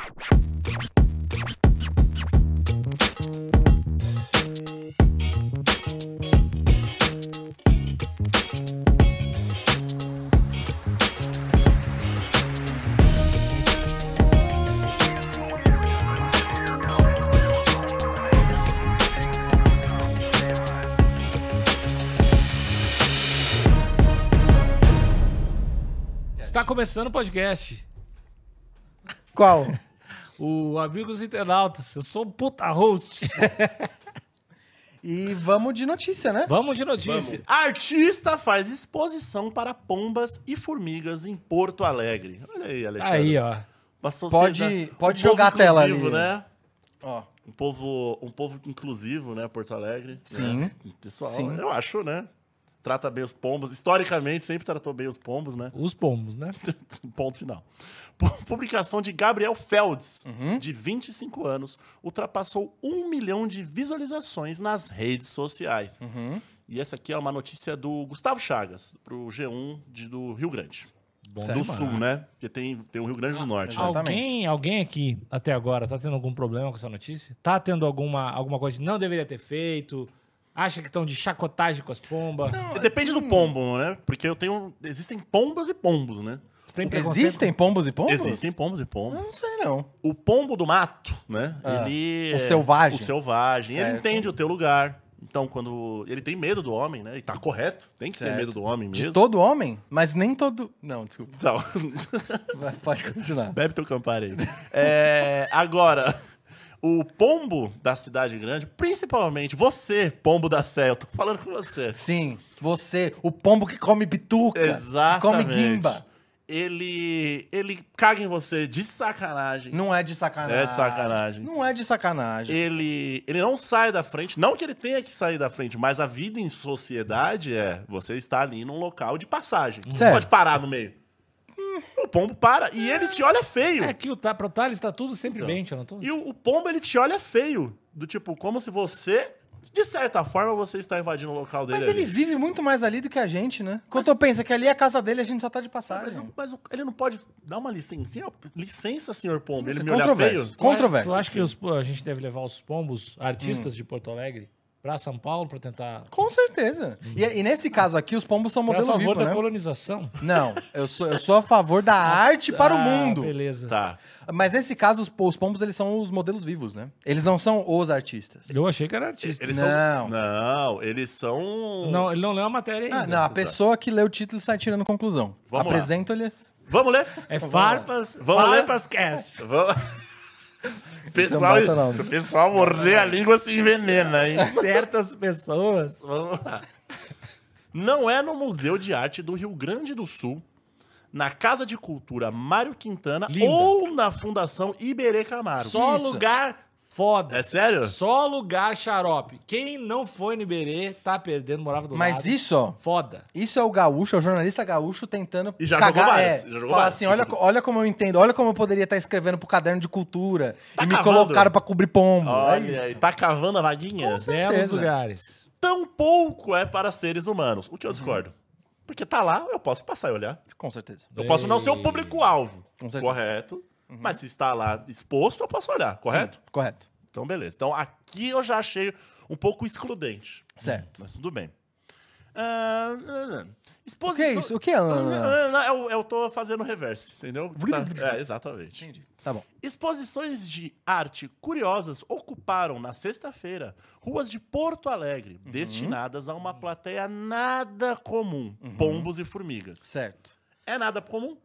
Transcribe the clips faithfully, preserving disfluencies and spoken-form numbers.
Está começando o podcast. Qual? O Amigos Internautas. Eu sou um puta host. E vamos de notícia, né? Vamos de notícia. Vamos. Artista faz exposição para pombas e formigas em Porto Alegre. Olha aí, Alexandre. Aí, ó. Uma sociedade- Pode, pode um jogar a povo tela ali. inclusivo, né? Ó. Um povo, um povo inclusivo, né? Porto Alegre. Sim. Né? Pessoal, Sim. eu acho, né? Trata bem os pombos. Historicamente, sempre tratou bem os pombos, né? Os pombos, né? Ponto final. Pu- Publicação de Gabriel Feldes, Uhum. de vinte e cinco anos, ultrapassou um milhão de visualizações nas redes sociais. Uhum. E essa aqui é uma notícia do Gustavo Chagas, pro G um de, do Rio Grande. Bom do demais. Sul, né? Porque tem, tem o Rio Grande do Norte. né? Exatamente. Alguém, alguém aqui, até agora, tá tendo algum problema com essa notícia? Tá tendo alguma, alguma coisa que não deveria ter feito? Acha que estão de chacotagem com as pombas? Depende do pombo, né? Porque eu tenho. Existem pombos e pombos, né? Tem preconceito? Existem pombos e pombos? Existem pombos e Eu pombos. não sei, não. O pombo do mato, né? Ah, ele. o é- selvagem. O selvagem. Ele Certo. entende o teu lugar. Então, quando. Ele tem medo do homem, né? E tá correto. Tem que ter Certo. medo do homem mesmo. De todo homem, mas nem todo... Não, desculpa. Então, Vai, pode continuar. bebe teu Campari aí. É, agora, o pombo da cidade grande, principalmente você, pombo da Sé, eu tô falando com você. Sim, você, o pombo que come bituca, Exatamente. que come guimba. Ele, ele caga em você de sacanagem. Não é de sacanagem. É de sacanagem. Não é de sacanagem. Ele, ele não sai da frente. Não que ele tenha que sair da frente, mas a vida em sociedade é você está ali num local de passagem. Você Certo. pode parar no meio. O pombo para e ele te olha feio. É que o, tá, pro Thales tá tudo sempre Então. bem, tio. Não tô... E o, o pombo, ele te olha feio. Do tipo, como se você, de certa forma, você está invadindo o local dele. Mas ele ali. vive muito mais ali do que a gente, né? Quando eu penso que ali é a casa dele, a gente só tá de passagem. Mas, o- mas o- ele não pode dar uma licencinha? Licença, senhor pombo. Isso Ele é me olha controverso. feio? Controverso. Tu acha que os- a gente deve levar os pombos, artistas de Porto Alegre, pra São Paulo pra tentar... Com certeza. E, e nesse caso aqui, os pombos são Pra modelo favor vivo, da né? colonização? Não, eu sou, eu sou a favor da arte para o Ah, mundo. Beleza. Tá. Mas nesse caso, os, os pombos, eles são os modelos vivos, né? Eles não são os artistas. Eu achei que era artista. Eles Não. são. Não, eles são. Não, ele não leu a matéria ainda. Ah, não, a pessoa que lê o título está tirando conclusão. Vamos lá. Apresento-lhes. Vamos ler? É Farpas, Vamos ler? Farpas Cast. Vamos. Pessoal, Não bota não. se o pessoal morder a língua, se envenena, hein? Certas pessoas... Vamos lá. Não é no Museu de Arte do Rio Grande do Sul, na Casa de Cultura Mário Quintana Linda. ou na Fundação Iberê Camargo. Só Isso. lugar foda. É sério? Só lugar xarope. Quem não foi no Iberê tá perdendo, morava do Mas lado. isso, ó, Foda. isso é o gaúcho, é o jornalista gaúcho tentando E já cagar, jogou várias, é, já jogou falar várias. assim, olha, olha como eu entendo, olha como eu poderia estar escrevendo pro caderno de cultura Tá e me cavando. colocaram pra cobrir pombo. é Olha isso. aí, tá cavando a vaguinha? Belos certeza. lugares. Tampouco é para seres humanos. O que eu discordo? Porque tá lá, eu posso passar e olhar. Com certeza. Eu posso não ser o público-alvo. Com certeza. Correto. Mas se está lá exposto, eu posso olhar, correto? Sim, correto. Então, beleza. Então, aqui eu já achei um pouco excludente. Certo. Mas tudo bem. Ah, ah, O exposição... que é isso? O que é? Ah, Ah, Eu, eu tô fazendo reverse, entendeu? Tá- É, exatamente. Entendi. Tá bom. Exposições de arte curiosas ocuparam na sexta-feira ruas de Porto Alegre, Uhum. destinadas a uma plateia nada comum, pombos e formigas. Certo. É nada comum?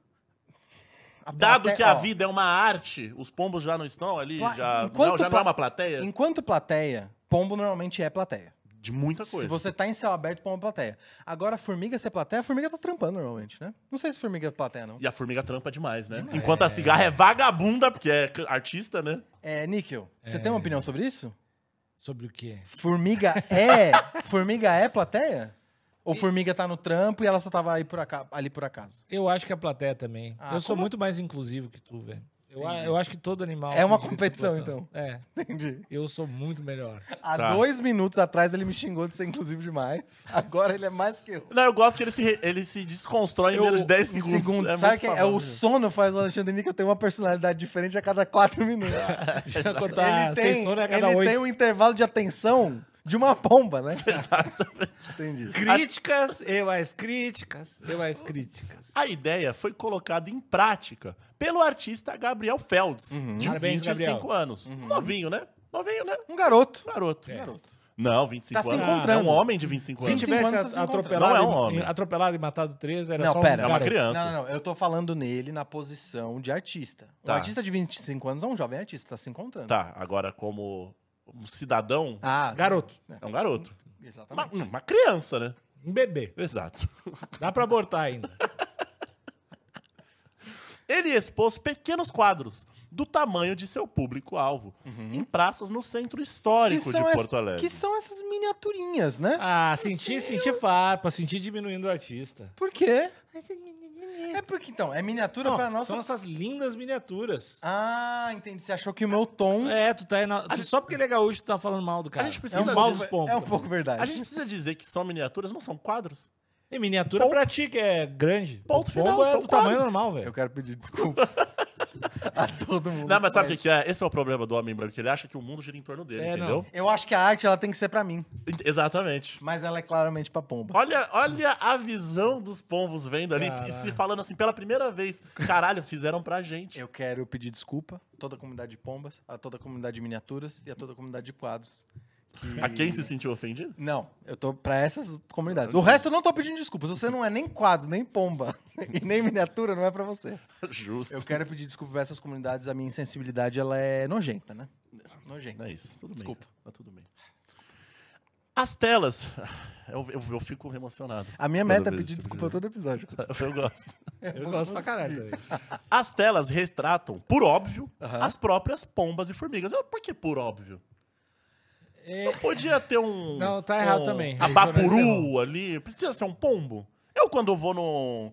A Dado plateia- que a ó, vida é uma arte, os pombos já não estão ali, Pla- já, enquanto não, já não pla- é uma plateia Enquanto plateia, pombo normalmente é plateia. de muita coisa. Se você tá em céu aberto, pombo é plateia. Agora, formiga ser plateia, a formiga tá trampando normalmente, né? Não sei se formiga é plateia, não. E a formiga trampa demais, né? Enquanto a cigarra é vagabunda, porque é c- artista, né? É, Níquel, você tem uma opinião sobre isso? Sobre o quê? Formiga é... formiga é plateia? Ou formiga tá no trampo e ela só tava aí por aca- ali por acaso? Eu acho que a plateia também. Ah, eu sou como- muito mais inclusivo que tu, velho. Eu, a- eu acho que todo animal... É uma tem direito de competição, se botar. então. É. Entendi. Eu sou muito melhor. Há Tá. dois minutos atrás ele me xingou de ser inclusivo demais. Agora ele é mais que eu. Não, eu gosto que ele se, re- ele se desconstrói em Eu- menos de dez Em segundos. segundos. É Sabe muito que é famoso. o sono faz o Alexandre Níquel ter uma personalidade diferente a cada quatro minutos. Já quando tá ele sem tem, sono é a cada ele oito. tem um intervalo de atenção de uma pomba, né? Exatamente. Entendi. Críticas e mais críticas e mais críticas. A ideia foi colocada em prática pelo artista Gabriel Felds, Uhum. de Parabéns, vinte e cinco Gabriel. anos. Novinho, né? Novinho, né? Um garoto. Garoto. É. Garoto. Não, vinte e cinco Tá se anos. encontrando. É um homem de vinte e cinco Se anos. vinte e cinco tivesse anos, você se atropelado, Não é um e- homem. atropelado e matado três, era Não, só um pera. É uma garoto. criança. Não, não, não. Eu tô falando nele na posição de artista. Um Tá. artista de vinte e cinco anos é um jovem artista, tá se encontrando. Tá, agora como um cidadão, Ah, Garoto. é um garoto. Uma, Exatamente. uma criança, né? Um bebê. Exato. Dá pra abortar ainda. Ele expôs pequenos quadros do tamanho de seu público-alvo em praças no centro histórico de ess- Porto Alegre. que são essas miniaturinhas, né? Ah, sentir, sentir farpa, sentir diminuindo o artista. Por quê? É porque, então, é miniatura Não, pra nossa... São essas lindas miniaturas. Ah, entendi. Você achou que o meu tom... É, tu tá aí na- tu- só porque ele é gaúcho, tu tá falando mal do cara. A gente precisa é um mal de- dos pombos. É um pouco verdade. A gente precisa dizer que são miniaturas, não são quadros? E miniatura Ponto. pra ti, que é grande. Ponto O pombo final, é são do tamanho quadros. normal, Eu velho. quero pedir desculpa a todo mundo. Não, mas sabe o que, faz. que é? Esse é o problema do homem branco. Ele acha que o mundo gira em torno dele, É, entendeu? não. Eu acho que a arte ela tem que ser pra mim, Exatamente. mas ela é claramente pra pomba. Olha, olha a visão dos pombos vendo ali e Caralho. se falando assim pela primeira vez. Caralho, fizeram pra gente. Eu quero pedir desculpa a toda a comunidade de pombas, a toda a comunidade de miniaturas e a toda a comunidade de quadros. que- A quem se sentiu ofendido? Não, eu tô pra essas comunidades. O resto eu não tô pedindo desculpa. Se você não é nem quadro, nem pomba e nem miniatura, não é pra você. Justo. Eu quero pedir desculpa pra essas comunidades. A minha insensibilidade, ela é nojenta, né? Nojenta. É isso. Tudo Desculpa. bem. Tá tudo bem. As telas. Eu, eu, eu fico emocionado. A minha quando meta é eu vejo pedir esse tipo desculpa de todo episódio. coisa. Eu gosto. Eu gosto pra caralho também. As telas retratam, por óbvio, Aham. as próprias pombas e formigas. Eu, por que por óbvio? É, Não podia ter um. Não, tá errado um também. A Aí, bapuru jornalista ali. Precisa ser um pombo. Eu, quando eu vou no.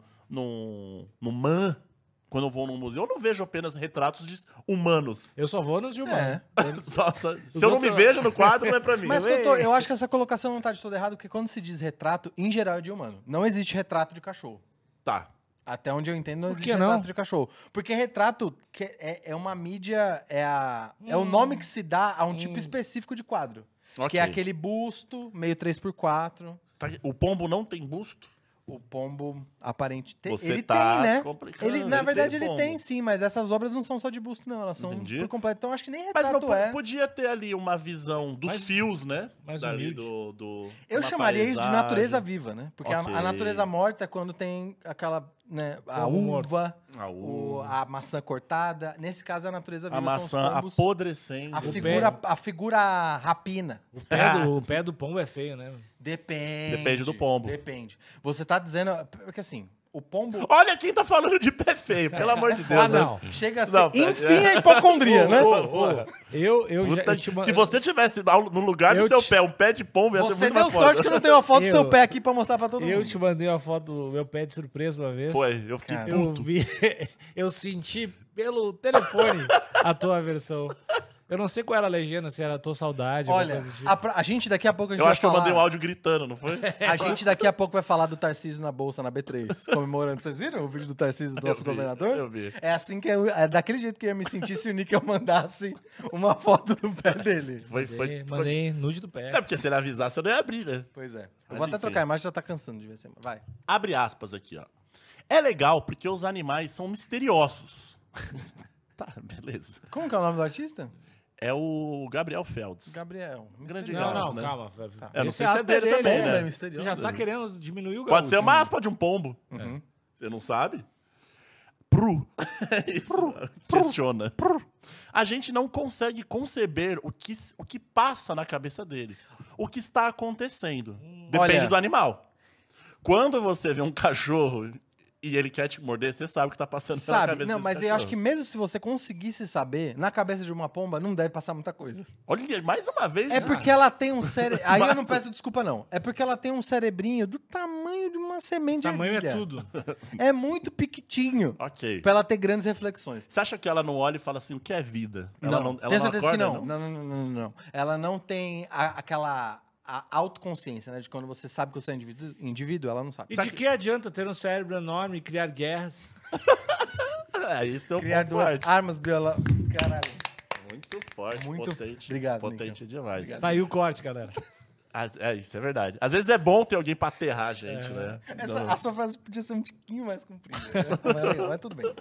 no. no M A M, quando eu vou num museu, eu não vejo apenas retratos de humanos. eu só vou nos de humano. É. Só- só- se eu não outros me são- vejo no quadro, não é pra mim. Mas que eu, tô- eu acho que essa colocação não tá de todo errado, porque quando se diz retrato, em geral é de humano. Não existe retrato de cachorro. Tá. Até onde eu entendo, não Por existe que não? retrato de cachorro. Porque retrato que é, é uma mídia, é, a, é o nome que se dá a um tipo específico de quadro. Que Ok. é aquele busto, meio três por quatro. Tá, o pombo não tem busto? O pombo aparente. Te, Você ele tá tem, se né? complicando, Ele, na ele verdade, tem ele pombo. tem sim, mas essas obras não são só de busto, não. Elas são Entendi. por completo. Então, acho que nem Mas não retrato po- é. podia ter ali uma visão dos Mais- fios, né? mais Dali humilde. do, do, Eu uma chamaria isso de paisagem. natureza viva, né? Porque a- Ok. a, natureza morta é quando tem aquela, né, a Pombo morto. uva, A, o- uva, a maçã cortada. Nesse caso, a natureza viva a maçã são os pombos. apodrecendo. A O figura, a figura rapina. O pé, do, o pé do pombo é feio, né? Depende. Depende do pombo. Depende. Você tá dizendo... Porque assim, o pombo... Olha quem tá falando de pé feio, pelo amor de Deus. Ah, né? não. Chega a ser... Não, pera- enfim, a hipocondria, né? Ô, ô, eu, eu já. Puta- eu te ma- se você tivesse ao- no lugar do Eu seu te- pé um pé de pombo, ia ser Você muito deu mais sorte foda. que eu não tenho uma foto do Eu- seu pé aqui pra mostrar pra todo Eu mundo. te mandei uma foto do meu pé de surpresa uma vez. Foi, eu fiquei Cara. Eu puto. vi, eu senti pelo telefone a tua versão. Eu não sei qual era a legenda, se era Tô Saudade, alguma Olha, coisa do tipo. a, pra- a gente daqui a pouco a gente Eu vai acho que eu falar... mandei um áudio gritando, não foi? A gente daqui a pouco vai falar do Tarcísio na bolsa na B três, comemorando. Vocês viram o vídeo do Tarcísio do nosso Eu vi, governador? eu vi. É assim que eu, é daquele jeito que eu ia me sentir se o Níquel mandasse uma foto do pé dele. Foi, foi, Mandei, foi- mandei nude do pé. É porque se ele avisasse, eu não ia abrir, né? Pois é. Eu Mas vou até enfim. trocar a imagem, já tá cansando de ver sempre. Vai. Abre aspas aqui, ó. É legal porque os animais são misteriosos. Tá, beleza. Como que é o nome do artista? É o Gabriel Felds. Gabriel. Grande Não, gato, não, né? calma. Eu não Esse sei se é aspa dele também, Pombo né? é misterioso. Já tá querendo diminuir o gaúcho. Pode ser uma aspa de um pombo. Uhum. Você não sabe? Pru. É isso. Questiona. A gente não consegue conceber o que, o que passa na cabeça deles. O que está acontecendo. Depende Olha- do animal. Quando você vê um cachorro e ele quer te morder, você sabe o que tá passando pela Sabe? cabeça Não, desse mas eu cachorro. acho que mesmo se você conseguisse saber, na cabeça de uma pomba não deve passar muita coisa. Olha, mais uma vez... É porque ela tem um cérebro... Aí eu não Massa. peço desculpa, não. É porque ela tem um cerebrinho do tamanho de uma semente de Tamanho ervilha. é tudo. É muito piquitinho Ok. pra ela ter grandes reflexões. Você acha que ela não olha e fala assim, o que é vida? Ela não, ela tenho certeza que acorda, não. Não, não, não, não, não. Ela não tem a- aquela a autoconsciência, né? De quando você sabe que você é indivíduo, indivíduo ela não sabe. E de que adianta ter um cérebro enorme e criar guerras? É, isso é um Criar ponto duas forte. armas biológicas. Caralho. Muito forte, Muito- potente. Obrigado, Potente Nico. demais. Obrigado. Tá aí o corte, galera. Ah, é, isso é verdade. Às vezes é bom ter alguém pra aterrar a gente, né? Essa, Não. a sua frase podia ser um tiquinho mais comprida. Né? Mas, é legal, mas tudo bem.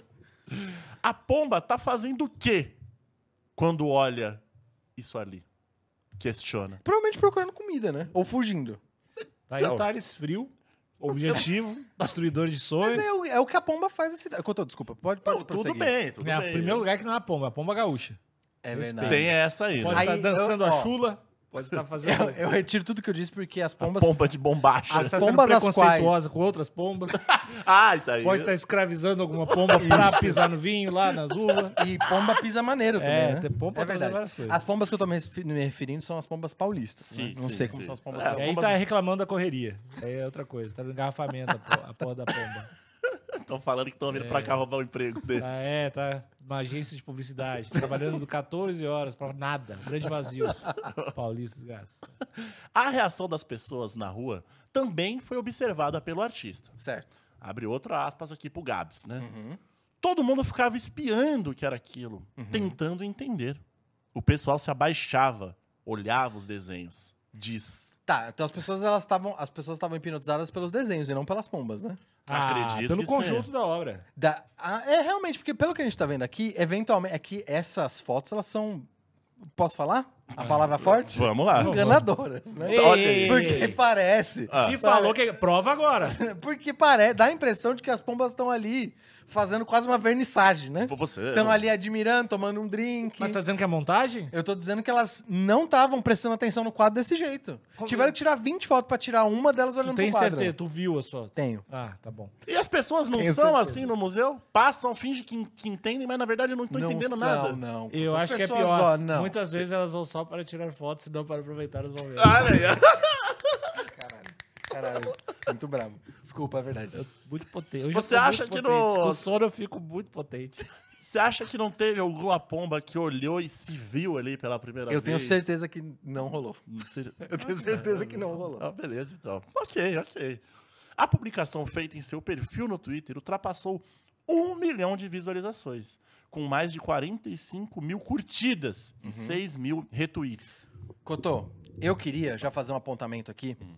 A pomba tá fazendo o quê quando olha isso ali? Questiona. Provavelmente procurando comida, né? Ou fugindo. Tá aí Então. o Thales frio, objetivo, destruidor de Mas sonhos. é o, é o que a pomba faz na cidade. Contou, desculpa. Pode, pode Não, tudo prosseguir. bem, tudo É, bem. o primeiro lugar que não é a pomba, é a pomba gaúcha. É Respeito. verdade. Tem essa aí, Pode né? Aí, estar dançando eu- a ó. chula, pode estar fazendo... Eu, eu retiro tudo que eu disse porque as A pombas... pomba de bombacha. As Pode estar sendo pombas às preconceituosa com outras pombas. Ai, tá aí. Pode estar escravizando alguma pomba pra pisar no vinho lá, nas uvas. E pomba pisa maneiro também, É, né? tem pomba pra é fazer verdade. várias coisas. As pombas que eu tô me refi- me referindo são as pombas paulistas. Sim, né? Não sim, sei como sim. são as pombas É, E paulistas. aí pomba- tá reclamando da correria. Aí é outra coisa, tá no engarrafamento a po- a porra da pomba. Estão falando que estão vindo pra cá roubar o emprego deles. Ah, é, tá numa agência de publicidade, trabalhando catorze horas pra nada, um grande vazio. Paulista, desgraça. A reação das pessoas na rua também foi observada pelo artista. Certo. Abre outra aspas aqui pro Gabs, né? Uhum. Todo mundo ficava espiando o que era aquilo, tentando entender. O pessoal se abaixava, olhava os desenhos. Diz. Tá, então as pessoas elas estavam as pessoas estavam hipnotizadas pelos desenhos e não pelas pombas, né? Acredito pelo que conjunto sim. da obra. Da, ah, é realmente, porque pelo que a gente tá vendo aqui, eventualmente, é que essas fotos, elas são. Posso falar? A palavra forte? Vamos lá. Enganadoras, né? Ei, Olha aí. Porque parece. Ah. Se falou que... Prova agora. Porque parece, dá a impressão de que as pombas estão ali fazendo quase uma vernissagem, né? Você. Estão ali admirando, tomando um drink. Mas tá dizendo que é montagem? Eu tô dizendo que elas não estavam prestando atenção no quadro desse jeito. Como- Tiveram que tirar vinte fotos pra tirar uma delas Tu olhando tem pro quadro. certeza? Tu viu as fotos? Tenho. Ah, tá bom. E as pessoas não Tenho são certeza. assim no museu? Passam, fingem que, que entendem, mas na verdade não estão entendendo são, nada. Não, Eu As acho que é pessoas, pior. ó, não. Muitas vezes elas vão só para tirar fotos e não para aproveitar os momentos. Olha aí. Caralho, caralho. Muito bravo. Desculpa, é verdade. Eu- muito potente. Hoje Você eu tô acha muito que potente. no- Com sono eu fico muito potente. Você acha que não teve alguma pomba que olhou e se viu ali pela primeira vez? Eu tenho certeza que não rolou. Você- Eu tenho certeza que não rolou. Ah, beleza, então. Ok, ok. A publicação feita em seu perfil no Twitter ultrapassou um milhão de visualizações, com mais de quarenta e cinco mil curtidas Uhum. e seis mil retweets. Cotô, eu queria já fazer um apontamento aqui Hum.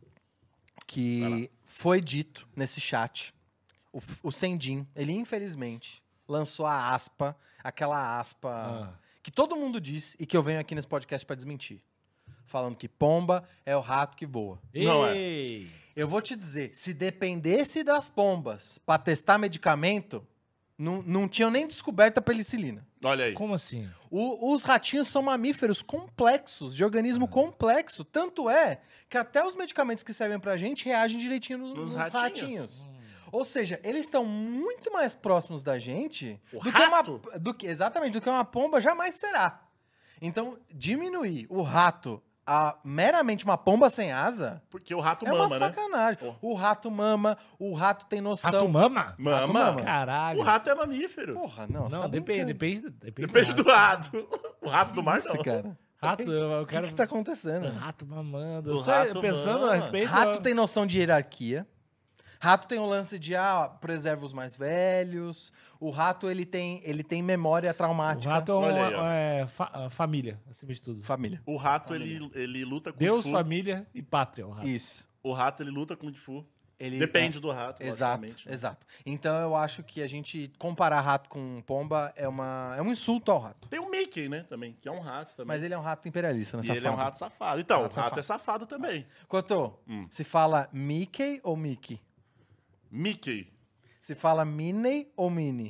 que foi dito nesse chat. O, F- o Sendin, ele infelizmente lançou a aspa, aquela aspa Ah. que todo mundo diz e que eu venho aqui nesse podcast pra desmentir. Falando que pomba é o rato que voa. Não é. Ei! Eu vou te dizer, se dependesse das pombas pra testar medicamento, não, não tinham nem descoberto a penicilina. Olha aí. Como assim? O- os ratinhos são mamíferos complexos, de organismo complexo. Tanto é que até os medicamentos que servem pra gente reagem direitinho no- Nos nos, ratinhos. ratinhos. Ou seja, eles estão muito mais próximos da gente O do rato? que uma. Do que, exatamente, do que uma pomba jamais será. Então, diminuir o rato a meramente uma pomba sem asa Porque o rato é mama, uma né? sacanagem. Oh. O rato mama, o rato tem noção. Rato mama? Mama. Rato mama. Caralho. O rato é mamífero. Porra, não, você Não, tá depende, brincando. depende, depende, Depende do do rato. O rato do mar Isso, não. cara. rato. Eu, eu O que, quero... que tá acontecendo? Rato mamando. O Eu sei, rato pensando mama. a respeito... Rato tem noção de hierarquia. Rato tem o lance de, ah, preserva os mais velhos. O rato, ele tem, ele tem memória O traumática. rato é, um, Olha aí, ó. é fa- família, acima de tudo. Família. O rato, ele, ele luta com Deus, Fu. família e pátria. O rato. Isso. O rato, ele luta com o Fu. Ele, Depende do rato, é, Exato, logicamente, né? exato. Então eu acho que a gente comparar rato com pomba é, uma, é um insulto ao rato. Tem o Mickey, né, também, que é um rato também. Mas ele é um rato imperialista, né? E ele é um safado. rato safado. Então, Rato o rato safado. é safado também. Cotô, Hum. se fala Mickey ou Mickey? Mickey. Se fala Minnie ou Minnie?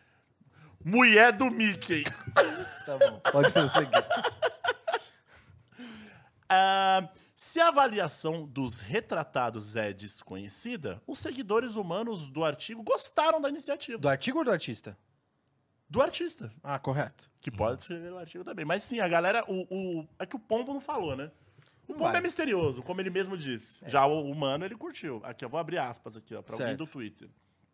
Mulher do Mickey. Tá bom, pode prosseguir. Ah, Se a avaliação dos retratados é desconhecida, os seguidores humanos do artigo gostaram da iniciativa. Do artigo ou do artista? Do artista. Ah, correto. Que pode escrever o artigo também. Mas sim, a galera. O, o, é que o Pombo não falou, né? O Pombo Vai. é misterioso, como ele mesmo disse. Já o humano, ele curtiu. Aqui, eu vou abrir aspas aqui, ó, pra alguém Certo. do Twitter.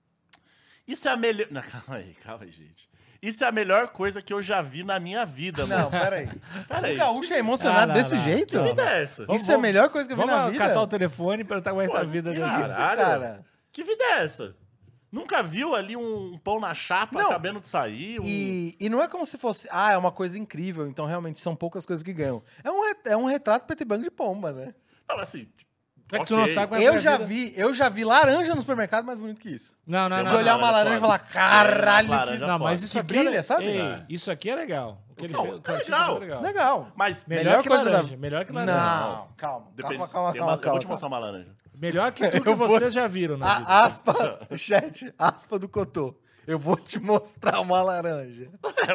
Isso é a melhor. Não, calma aí, calma aí, gente. Isso é a melhor coisa que eu já vi na minha vida, Não, moço. peraí. Peraí. O gaúcho é emocionado Ah, não, desse não. jeito? Que vida é essa? Vamos- Isso é a melhor coisa que eu vi Vamos na vida? catar o telefone e perguntar como é que tá a vida dele. Caralho. Isso, cara. Que vida é essa? Nunca viu ali um pão na chapa Não. acabando de sair? Um... E, e não é como se fosse, ah, é uma coisa incrível, então realmente são poucas coisas que ganham. É um, re- é um retrato preto e branco de pomba, né? Não, assim. É que tu não ok. sabe como é Eu a já vida. vi, eu já vi laranja no supermercado mais bonito que isso. Não, não, Eu não. De olhar não, uma é laranja e foda. falar, caralho, É, que laranja Não, mas foda. isso Que aqui brilha, é, sabe? Ei, É. isso aqui é legal. O que ele Não, fez, o que é o artista legal. fez é legal. legal. Mas Melhor, Melhor que coisa da- laranja. Melhor que laranja. Não, calma, Depende. calma, calma, eu, calma, eu vou te calma. mostrar uma laranja. Melhor que tudo que Eu vou- vocês já viram na vida. A aspa, chat, aspa do Cotô. Eu vou te mostrar uma laranja.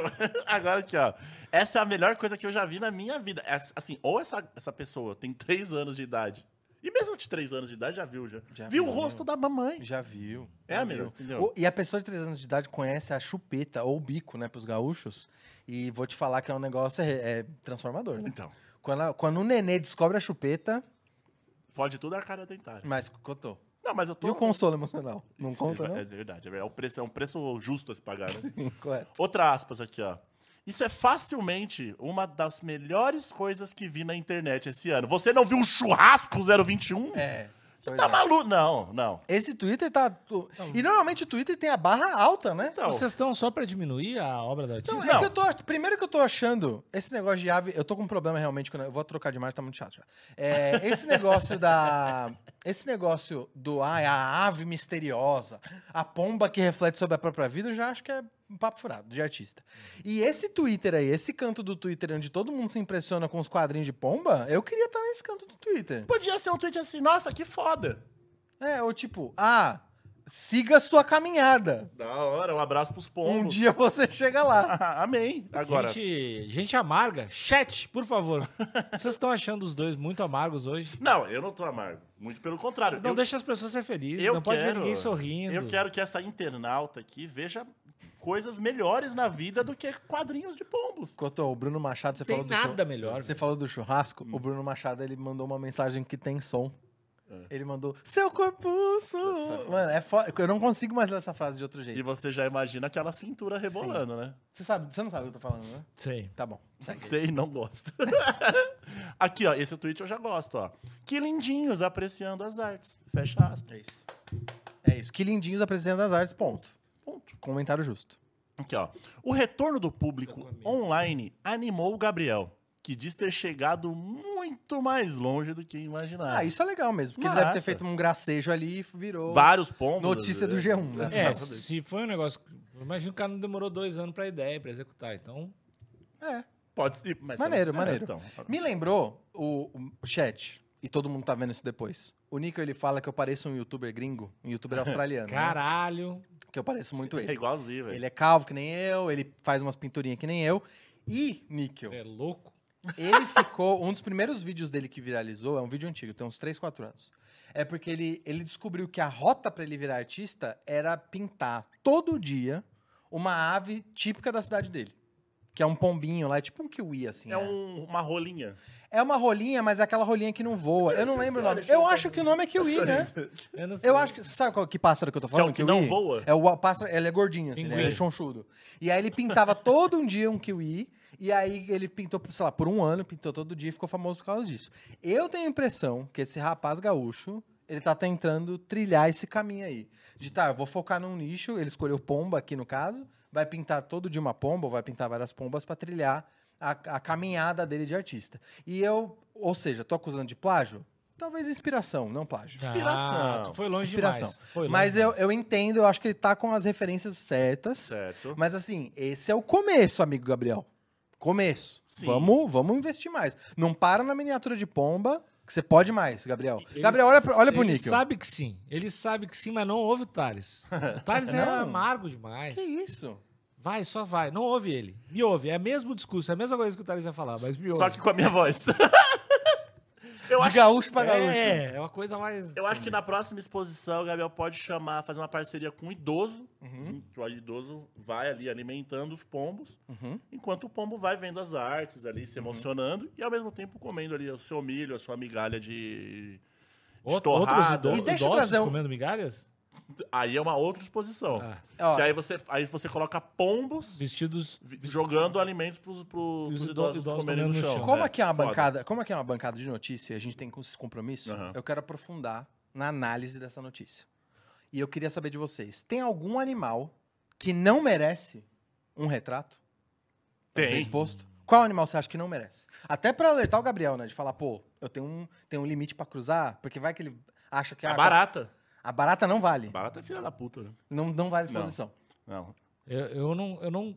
Agora aqui, ó. Essa é a melhor coisa que eu já vi na minha vida. Essa- Assim, ou essa, essa pessoa tem três anos de idade. E mesmo de três anos de idade, já viu, já. Já viu viu. o rosto da mamãe. Já viu. É, já amigo, viu. entendeu? O- E a pessoa de três anos de idade conhece a chupeta ou o bico, né, pros gaúchos. E vou te falar que é um negócio é, é transformador, né? Então, Quando, a- quando o nenê descobre a chupeta, fode tudo a cara dentária. mas Cotô. Não, mas eu tô... E o consolo emocional? Não Isso conta, é, não? É verdade, é verdade. É um preço, é um preço justo a se pagar, né? Sim, correto. Outra aspas aqui, ó. Isso é facilmente uma das melhores coisas que vi na internet esse ano. Você não viu um churrasco zero vinte e um? É. Você pois tá é. maluco? Não, não. Esse Twitter tá... tu- E normalmente o Twitter tem a barra alta, né? Então, Vocês estão só pra diminuir a obra do artista? Não, Não. é que eu tô. ach- Primeiro que eu tô achando. Esse negócio de ave. Eu tô com um problema realmente. Quando eu vou trocar de marca, tá muito chato já. É, esse negócio da. Esse negócio do. Ai, a ave misteriosa. A pomba que reflete sobre a própria vida, eu já acho que é um papo furado de artista. E esse Twitter aí, esse canto do Twitter onde todo mundo se impressiona com os quadrinhos de pomba, eu queria estar nesse canto do Twitter. podia ser um tweet assim, nossa, que foda. É, ou tipo, ah, siga a sua caminhada. Da hora, um abraço pros pombos. Um dia você chega lá. Amém. Agora, Gente, gente amarga, chat, por favor. Vocês estão achando os dois muito amargos hoje? não, eu não tô amargo. Muito pelo contrário. Não eu, deixa as pessoas ser felizes. eu não pode ver quero- ninguém sorrindo. Eu quero que essa internauta aqui veja coisas melhores na vida do que quadrinhos de pombos. Cotô, o Bruno Machado, você Tem falou do nada chu- melhor. Você falou do churrasco, o Bruno Machado ele mandou uma mensagem que tem som. Ele mandou seu corpuço. Essa- Mano, é foda. Eu não consigo mais ler essa frase de outro E jeito. você já imagina aquela cintura rebolando, né? Você sabe, você não sabe o que eu tô falando, né? Sei. Tá bom. Segue. Sei, não gosto. Aqui, ó, esse tweet eu já gosto, ó. Que lindinhos apreciando as artes. Fecha aspas. É isso. É isso. Que lindinhos apresentando as artes, ponto. Ponto. Comentário justo. Aqui, ó. O retorno do público online animou o Gabriel, que diz ter chegado muito mais longe do que imaginava. Ah, isso é legal mesmo. Porque ele Massa. deve ter feito um gracejo ali e virou Vários pombos. notícia do G um, né? É, Exatamente. se foi um negócio. Imagina que o cara não demorou dois anos pra ideia, pra executar. Então. É. Pode ser. Mas Maneiro, é, maneiro. então. Me lembrou o, o chat, e todo mundo tá vendo isso depois. O Nico, ele fala que eu pareço um youtuber gringo, um youtuber australiano. né? Caralho. Que eu pareço muito É ele. igualzinho, velho. Ele é calvo que nem eu, ele faz umas pinturinhas que nem eu. E, Níquel, É louco. ele ficou... Um dos primeiros vídeos dele que viralizou, é um vídeo antigo, tem uns três, quatro anos. É porque ele, ele descobriu que a rota pra ele virar artista era pintar todo dia uma ave típica da cidade dele. Que é um pombinho lá, é tipo um kiwi, assim. É um- uma rolinha. É uma rolinha, mas é aquela rolinha que não voa. Eu não lembro o nome. Eu acho que o nome é kiwi, né? Eu não sei. Eu acho que... Você sabe qual que pássaro que eu tô falando? Que é o que não Kiwi? voa? É o pássaro... Ele é gordinho, assim, né? Pinguim. Ele é chonchudo. E aí ele pintava todo um dia um kiwi. E aí ele pintou, sei lá, por um ano, pintou todo dia e ficou famoso por causa disso. Eu tenho a impressão que esse rapaz gaúcho, ele tá tentando trilhar esse caminho aí. De tá, eu vou focar num nicho, ele escolheu pomba aqui no caso, vai pintar todo dia uma pomba, ou vai pintar várias pombas pra trilhar a, a caminhada dele de artista. E eu, ou seja, tô acusando de plágio? Talvez inspiração, não plágio. Inspiração. Ah, tu foi longe Inspiração. demais. Foi longe Mas eu, demais. eu entendo, eu acho que ele tá com as referências certas. Certo. Mas assim, esse é o começo, amigo Gabriel. Começo. Sim. Vamos, vamos investir mais. Não para na miniatura de pomba, que você pode mais, Gabriel. Ele- Gabriel, olha, pro- olha pro Ele Níquel. sabe que sim. Ele sabe que sim, mas não ouve o Thales. O Thales é Não. amargo demais. Que isso? Vai, só vai. Não ouve ele. Me ouve. É o mesmo discurso, é a mesma coisa que o Thales ia falar, mas me ouve. Só que com a minha voz. Eu De acho, gaúcho pra gaúcho. É, é uma coisa mais... eu acho que na próxima exposição o Gabriel pode chamar, fazer uma parceria com um idoso. Uhum. Que o idoso vai ali alimentando os pombos, Uhum. enquanto o pombo vai vendo as artes ali, se emocionando, e ao mesmo tempo comendo ali o seu milho, a sua migalha de, de Outro, outros torrada. ido E deixa eu idosos trazer um- comendo migalhas? Aí é uma outra exposição. Ah, Ó, Que aí você, aí você coloca pombos vestidos... vi- jogando alimentos pros, pros, E os pros ido- idosos, idosos comerem no comendo no chão. chão. como É, aqui é uma foda. bancada, como aqui é uma bancada de notícia, a gente tem esse compromisso, Aham. eu quero aprofundar na análise dessa notícia. E eu queria saber de vocês, tem algum animal que não merece um retrato? Pra ser Tem. exposto? Qual animal você acha que não merece? Até pra alertar o Gabriel, né? De falar, pô, eu tenho um, tenho um limite pra cruzar, porque vai que ele acha que A ah, barata. a barata não vale. A barata é filha da puta, né? Não, não vale exposição. Não. Eu, eu não... Eu não...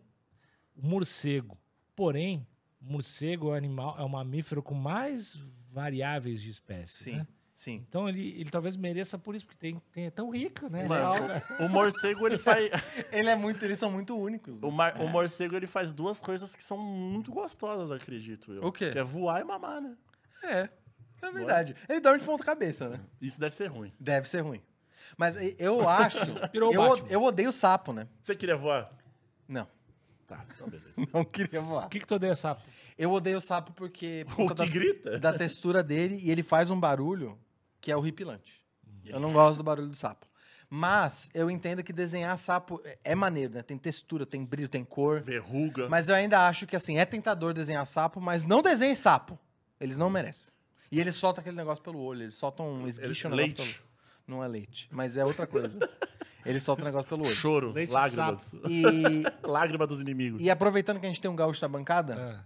Morcego. Porém, morcego é um animal, é um mamífero com mais variáveis de espécies, Sim, né? sim. Então ele, ele talvez mereça por isso, porque tem, tem, é tão rico, né? Mano, o, o morcego, ele faz... Ele é muito, eles são muito únicos. né? O, mar- o morcego, ele faz duas coisas que são muito gostosas, acredito eu. O quê? Que é voar e mamar, né? É, é verdade. Ele dorme de ponta cabeça, né? Isso deve ser ruim. Deve ser ruim. Mas e- eu acho. Inspirou o eu, o- Batman. eu odeio sapo, né? Você queria voar? Não. Tá, então beleza. Não queria voar. O que, que tu odeia, sapo? Eu odeio sapo porque. por O conta que da, grita? da textura dele e ele faz um barulho que é horripilante. Eu não gosto do barulho do sapo. Mas eu entendo que desenhar sapo é- é maneiro, né? Tem textura, tem brilho, tem cor. Verruga. Mas eu ainda acho que assim, é tentador desenhar sapo, mas não desenhe sapo. Eles não merecem. E eles soltam aquele negócio pelo olho, eles soltam um esguicho um negócio Leite. pelo... Não é leite, mas é outra coisa. Eles soltam um negócio pelo olho. Choro. Leite de Lágrimas. E, Lágrima dos inimigos. e aproveitando que a gente tem um gaúcho na bancada, Ah,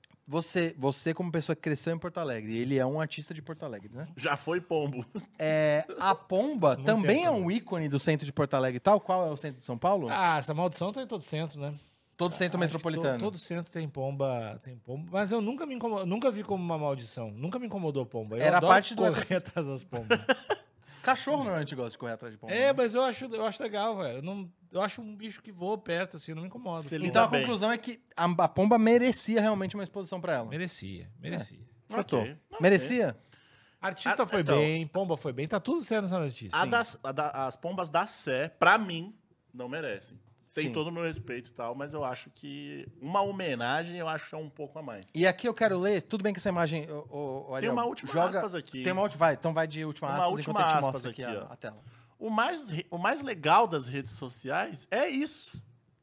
você, você como pessoa que cresceu em Porto Alegre, ele é um artista de Porto Alegre, né? Já foi pombo. É, a pomba Muito também tempo, é um ícone do centro de Porto Alegre, tal qual é o centro de São Paulo? Ah, essa maldição tá em todo centro, né? Todo centro Acho que metropolitano. to- Todo centro tem pomba, tem pomba. Mas eu nunca me incomo- nunca vi como uma maldição. Nunca me incomodou pomba. Eu Era adoro parte do correr ecossistema. atrás das pombas. Cachorro normalmente gosta de correr atrás de pomba. É, né? mas eu acho, eu acho legal, velho. Eu, não- eu acho um bicho que voa perto, assim, não me incomoda. Se ele- Então a Ainda bem. conclusão é que a, a pomba merecia realmente uma exposição pra ela. Merecia, merecia. Eu tô. Ok, ok. Merecia? Artista Ah, foi então. bem, pomba foi bem, tá tudo certo nessa notícia. A Sim. das- a da- as pombas da Sé, pra mim, não merecem. Tem Sim. todo o meu respeito e tal, mas eu acho que uma homenagem eu acho que é um pouco a mais. E aqui eu quero ler, tudo bem que essa imagem, o, o, o Ariel, uma última joga, aspas aqui. Tem uma última, vai, então vai de última Uma aspas última enquanto eu te aspas mostro aqui, aqui, a, ó. a tela. O mais, re- o mais legal das redes sociais é isso.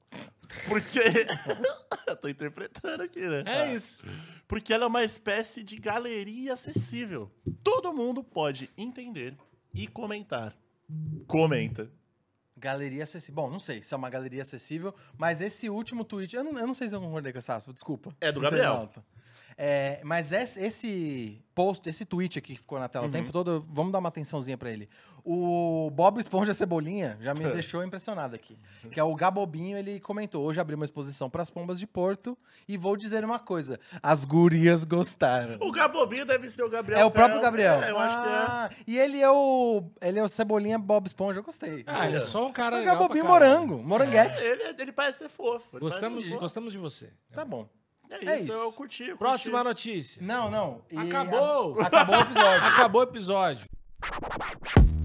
Porque. eu tô interpretando aqui, né? É isso. Porque ela é uma espécie de galeria acessível. Todo mundo pode entender e comentar. Comenta. Galeria acessível. Bom, não sei se é uma galeria acessível, mas esse último tweet, eu não, eu não sei se eu concordei com essa aspa, desculpa. É do Gabriel. Internauta. É, mas esse, esse post, esse tweet aqui que ficou na tela Uhum. o tempo todo, vamos dar uma atençãozinha pra ele. O Bob Esponja Cebolinha já me deixou impressionado aqui. Que é o Gabobinho, ele comentou: hoje abri uma exposição pras pombas de Porto e vou dizer uma coisa: as gurias gostaram. O Gabobinho deve ser o Gabriel. É o próprio Fel. Gabriel. É, eu acho que é. Ah, E ele é o. Ele é o Cebolinha Bob Esponja, eu gostei. Ah, ele é só um cara o legal pra Gabobinho caralho. morango, moranguete. Ele, ele parece ser fofo. ele Gostamos, parece ser fofo. gostamos de você. Tá bom. É é isso, isso. eu curti. eu curti. Próxima notícia. Não, não. E Acabou. a- acabou o episódio. Acabou o episódio.